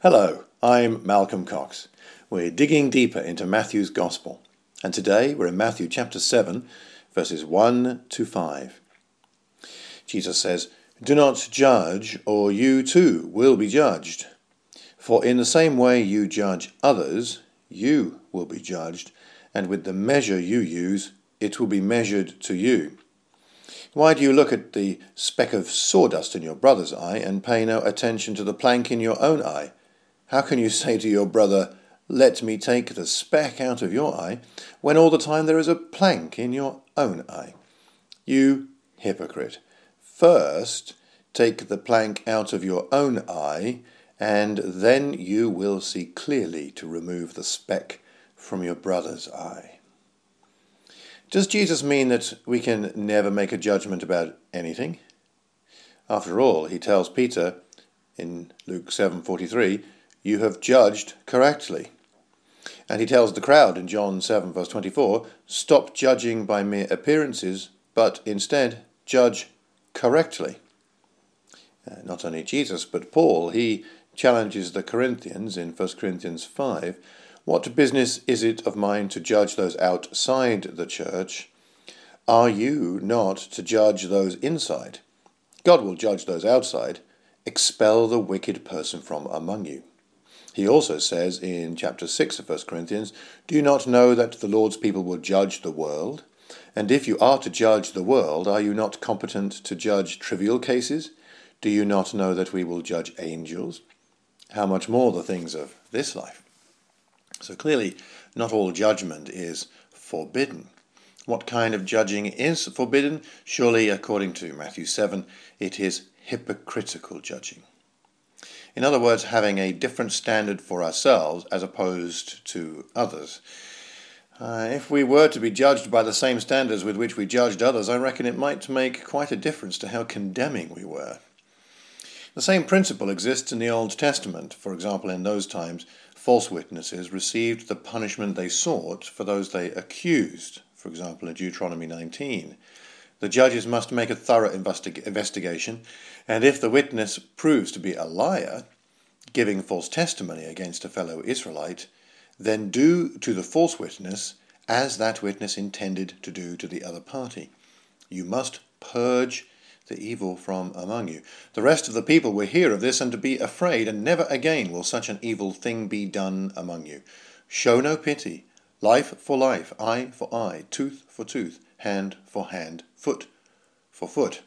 Hello, I'm Malcolm Cox. We're digging deeper into Matthew's Gospel, and today we're in Matthew chapter 7, verses 1 to 5. Jesus says, "Do not judge, or you too will be judged. For in the same way you judge others, you will be judged, and with the measure you use, it will be measured to you. Why do you look at the speck of sawdust in your brother's eye and pay no attention to the plank in your own eye? How can you say to your brother, 'Let me take the speck out of your eye,' when all the time there is a plank in your own eye? You hypocrite! First take the plank out of your own eye, and then you will see clearly to remove the speck from your brother's eye." Does Jesus mean that we can never make a judgment about anything? After all, he tells Peter in Luke 7:43, "You have judged correctly." And he tells the crowd in John 7 verse 24, "Stop judging by mere appearances, but instead judge correctly." Not only Jesus, but Paul, he challenges the Corinthians in 1 Corinthians 5, "What business is it of mine to judge those outside the church? Are you not to judge those inside? God will judge those outside. Expel the wicked person from among you." He also says in chapter 6 of 1 Corinthians, "Do you not know that the Lord's people will judge the world? And if you are to judge the world, are you not competent to judge trivial cases? Do you not know that we will judge angels? How much more the things of this life?" So clearly, not all judgment is forbidden. What kind of judging is forbidden? Surely, according to Matthew 7, it is hypocritical judging. In other words, having a different standard for ourselves as opposed to others. If we were to be judged by the same standards with which we judged others, I reckon it might make quite a difference to how condemning we were. The same principle exists in the Old Testament. For example, in those times, false witnesses received the punishment they sought for those they accused. For example, in Deuteronomy 19. The judges must make a thorough investigation, and if the witness proves to be a liar, giving false testimony against a fellow Israelite, then do to the false witness as that witness intended to do to the other party. You must purge the evil from among you. The rest of the people will hear of this and to be afraid, and never again will such an evil thing be done among you. Show no pity. Life for life, eye for eye, tooth for tooth, hand for hand, foot for foot.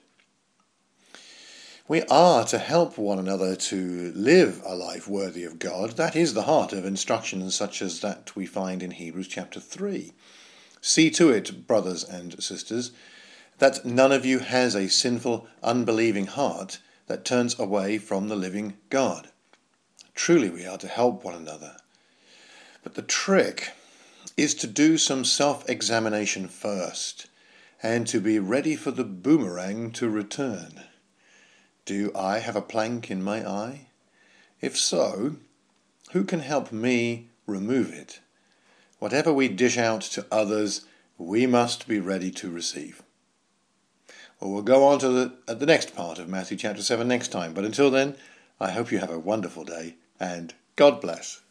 We are to help one another to live a life worthy of God. That is the heart of instructions such as that we find in Hebrews chapter 3. See to it, brothers and sisters, that none of you has a sinful, unbelieving heart that turns away from the living God. Truly we are to help one another. But the trick is to do some self-examination first, and to be ready for the boomerang to return. Do I have a plank in my eye? If so, who can help me remove it? Whatever we dish out to others, we must be ready to receive. Well, we'll go on to the next part of Matthew chapter 7 next time, but until then, I hope you have a wonderful day, and God bless.